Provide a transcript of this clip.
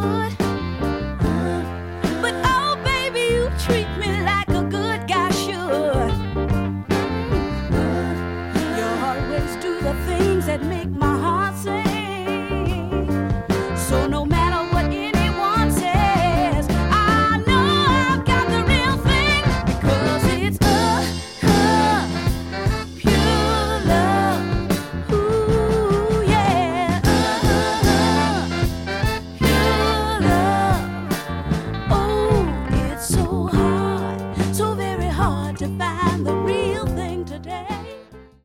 would. But oh, baby, you treat me like a good guy should. You always do the things that make my